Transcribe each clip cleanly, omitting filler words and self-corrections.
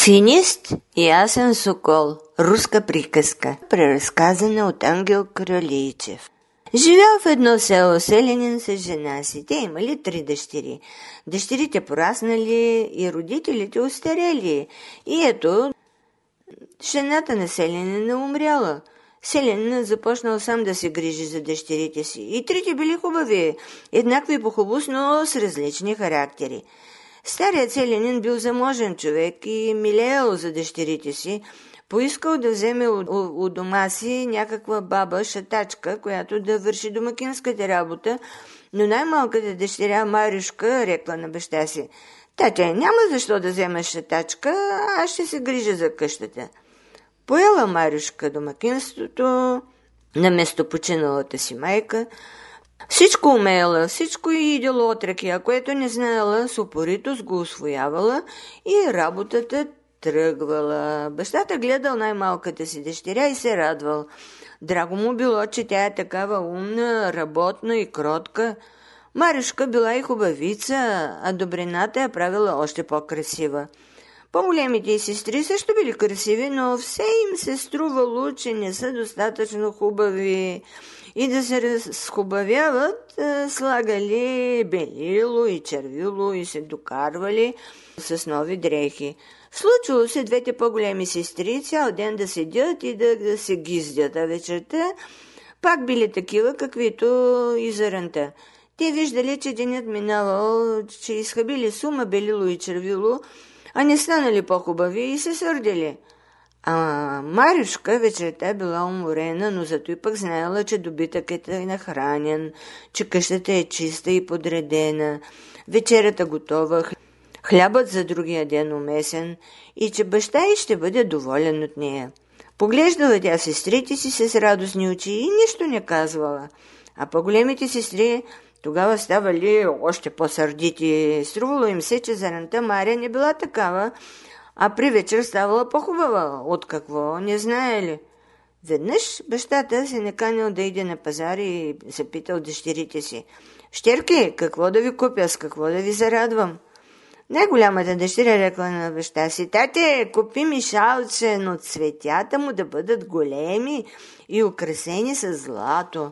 Финист и ясен сокол. Руска приказка, преразказана от Ангел Кралийчев. Живял в едно село селянин с жена си. Те имали 3 дъщери. Дъщерите пораснали и родителите остарели. И ето, жената на селянина умряла. Селянинът започнал сам да се грижи за дъщерите си. И трите били хубави, еднакви по хубост, но с различни характери. Старият селянин бил заможен човек и милеял за дъщерите си. Поискал да вземе у дома си някаква баба, шатачка, която да върши домакинската работа, но най-малката дъщеря Марюшка рекла на баща си: „Тате, няма защо да вземеш шатачка, аз ще се грижа за къщата.“ Поела Марюшка домакинството на местопочиналата си майка. Всичко умеела, всичко й идело от ръке, което не знаела, с упоритост го усвоявала и работата тръгвала. Бащата гледал най-малката си дъщеря и се радвал. Драго му било, че тя е такава умна, работна и кротка. Марюшка била и хубавица, а добрината я правила още по-красива. По-големите й сестри също били красиви, но все им се струвало, че не са достатъчно хубави. И да се разхубавяват, слагали белило и червило и се докарвали с нови дрехи. Случило се двете по-големи сестри цял ден да седят и да се гиздят, а вечерта пак били такива, каквито и заранта. Те виждали, че денят минавал, че изхабили сума белило и червило, а не станали по-хубави и се сърдили. А Марюшка вечерта била уморена, но зато и пък знаела, че добитъкът е нахранен, че къщата е чиста и подредена, вечерята готова, хлябът за другия ден умесен и че баща й ще бъде доволен от нея. Поглеждала тя сестрите си с радостни очи и нищо не казвала, а по-големите сестри тогава ставали още по-сърдити. Струвало им се, че заранта Мария не била такава, а при вечер ставала по-хубава. От какво, не знаели. Веднъж бащата се наканил да иде на пазар и запитал дъщерите си: „Щерки, какво да ви купя, с какво да ви зарадвам?“ Най-голямата дъщеря рекла на баща си: „Тате, купи ми шалче, но цветята му да бъдат големи и украсени с злато.“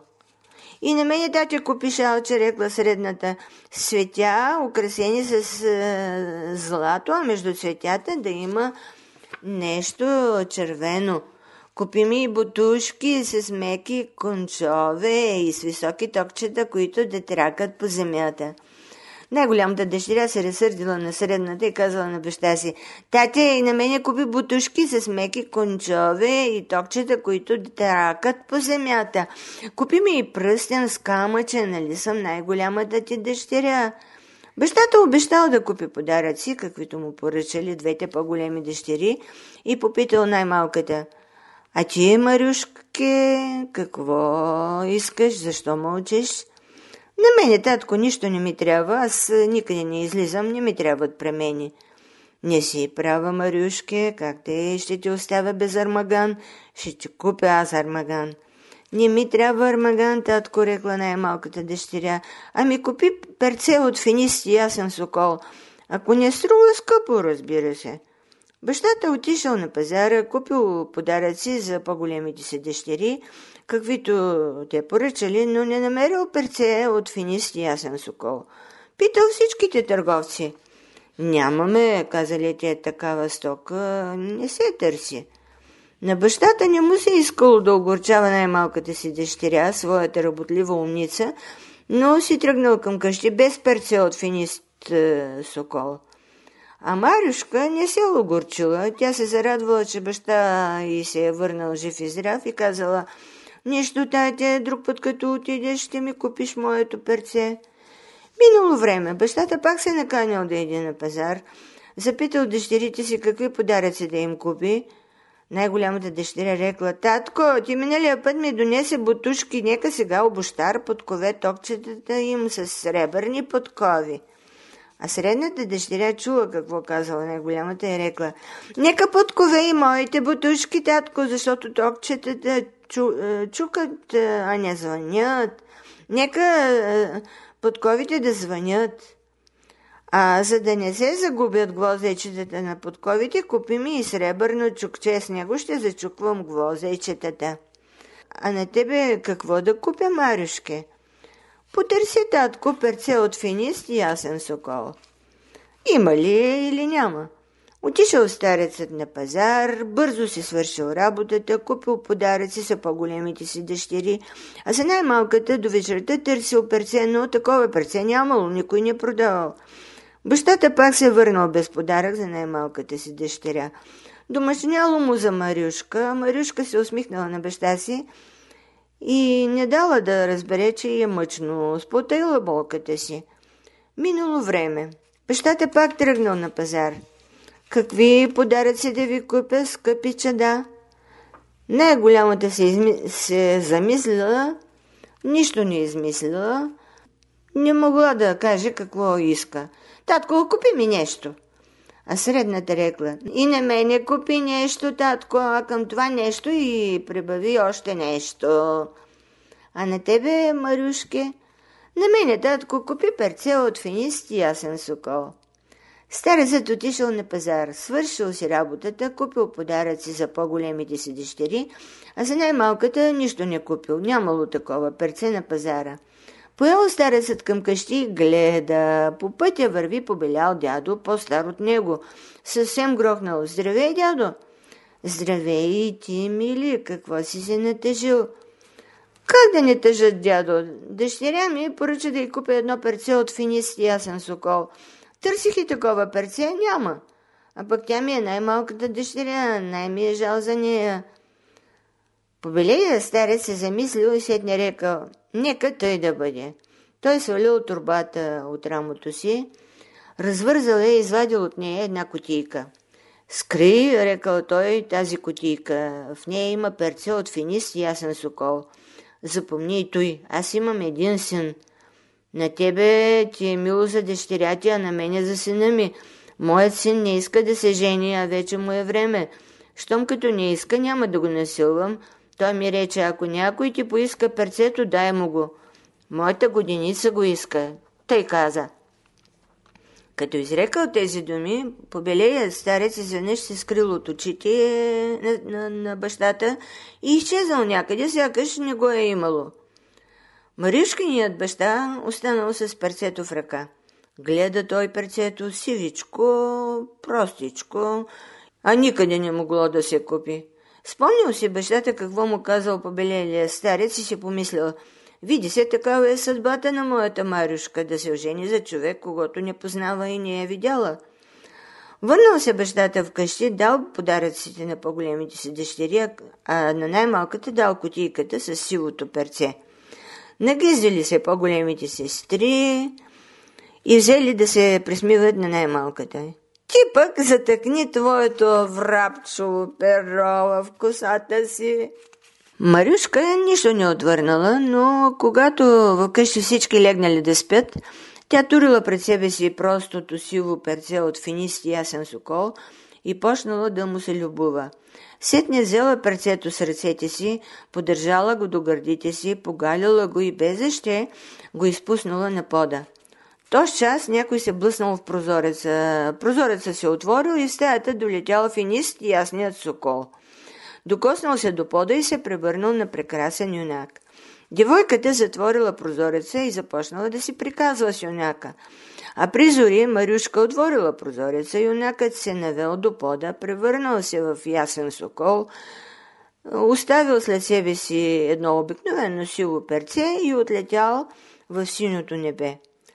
„И на мене, тате, купи шалче“, рекла средната, „с цветя, украсени с злато, а между цветята да има нещо червено. Купи ми и бутушки с меки кончове и с високи токчета, които да тракат по земята.“ Най-голямата дъщеря се разсърдила на средната и казала на баща си: „Тате, и на мене купи бутушки с меки кончове и токчета, които да тракат по земята. Купи ми и пръстен с камъче, нали съм най-голямата ти дъщеря?“ Бащата обещал да купи подаръци, каквито му поръчали двете по-големи дъщери, и попитал най-малката: „А ти, Марюшке, какво искаш? Защо мълчиш?“ „На мене, татко, нищо не ми трябва, аз никъде не излизам, не ми трябват премени.“ „Не си права, Марюшке, как те ще ти оставя без армаган? Ще ти купя аз армаган.“ „Не ми трябва армаган, татко“, рекла най-малката дъщеря. „Ами купи перце от финист и ясен сокол, ако не струва скъпо, разбира се.“ Бащата отишъл на пазара, купил подаръци за по-големите си дъщери, каквито те поръчали, но не намерил перце от финист и ясен сокол. Питал всичките търговци. „Нямаме“, казали те, „такава стока не се търси.“ На бащата не му се искало да огорчава най-малката си дъщеря, своята работлива умница, но си тръгнал към къщи без перце от финист сокол. А Марюшка не се огорчила. Тя се зарадвала, че баща й се е върнал жив и здрав и казала: „Нищо, тате, друг път като отидеш, ще ми купиш моето перце.“ Минало време, бащата пак се наканил да иде на пазар, запитал дъщерите си какви подаръци да им купи. Най-голямата дъщеря рекла: „Татко, ти миналия път ми донесе бутушки, нека сега обущар подкове токчетата им с сребърни подкови.“ А средната дъщеря чула какво казала най-голямата и рекла: „Нека подкове и моите бутушки, татко, защото токчетата чукат, а не звънят. Нека подковите да звънят.“ А за да не се загубят гвоздейчетата на подковите, купи ми и сребърно чукче, с него ще зачуквам гвоздейчетата. А на тебе какво да купя, Марюшке? Потърси, татко, перце от финист и ясен сокол. Има ли или няма? Отишъл старецът на пазар, бързо си свършил работата, купил подаръци за по-големите си дъщери, а за най-малката до вечерта търсил перце, но такова перце нямало, никой не продавал. Бащата пак се върнал без подарък за най-малката си дъщеря. Домашняло му за Марюшка, а Марюшка се усмихнала на баща си и не дала да разбере, че е мъчно, спотейла болката си. Минало време. Бащата пак тръгнал на пазар. Какви подаръци да ви купя, скъпи чада? Най-голямата се замислила, нищо не измислила, не могла да каже какво иска. Татко, купи ми нещо. А средната рекла: и на мене купи нещо, татко, а към това нещо и прибави още нещо. А на тебе, Марюшке? На мене, татко, купи перце от финист и ясен сокол. Старецът отишъл на пазар, свършил си работата, купил подаръци за по-големите си дъщери, а за най-малката нищо не купил, нямало такова перце на пазара. Поел старецът към къщи и гледа. По пътя върви побелял дядо, по-стар от него. Съвсем грохнал: здравей, дядо! Здравей и ти, мили, какво си се натъжил? Как да не тъжат, дядо? Дъщеря ми поръча да й купя едно перце от финист и ясен сокол. Търсих и такова перце, няма. А пък тя ми е най-малката дъщеря, най-ми е жал за нея. Побелия старец се замислил и сетне рекал: нека тъй да бъде. Той свалил торбата от рамото си, развързал и извадил от нея една кутийка. Скри, рекал той, тази кутийка. В нея има перце от финист и ясен сокол. Запомни и той, аз имам един син. На тебе ти е мило за дъщеря ти, а на мене за сина ми. Моят син не иска да се жени, а вече му е време. Щом като не иска, няма да го насилвам. Той ми рече: ако някой ти поиска перцето, дай му го. Моята годеница го иска. Тъй каза. Като изрекал тези думи, побелеят старец изведнъж се скрил от очите на бащата и изчезнал някъде, сякаш не го е имало. Маришкиният баща останал с перцето в ръка. Гледа той перцето сивичко, простичко, а никъде не могло да се купи. Спомнил си бащата какво му казал побелелия старец и си помислил: види се, такава е съдбата на моята Марюшка, да се ожени за човек, когото не познава и не е видяла. Върнал се бащата вкъщи, дал подаръците на по-големите си дъщери, а на най-малката дал кутийката с сивото перце. Нагиздили се по-големите сестри и взели да се присмиват на най-малката. Ти пък затъкни твоето врабчово перо в косата си. Марюшка нищо не отвърнала, но когато вкъщи всички легнали да спят, тя турила пред себе си простото сиво перце от финист и ясен сокол и почнала да му се любува. Сетне взела перцето с ръцете си, подържала го до гърдите си, погалила го и без заще го изпуснала на пода. Тоз час някой се блъснал в прозореца. Прозореца се отворил и в стаята долетял финист и ясният сокол. Докоснал се до пода и се превърнал на прекрасен юнак. Девойката затворила прозореца и започнала да си приказва с юнака. А при зори Марюшка отворила прозореца, юнакът се навел до пода, превърнал се в ясен сокол, оставил след себе си едно обикновено сиво перце и отлетял в синьото небе.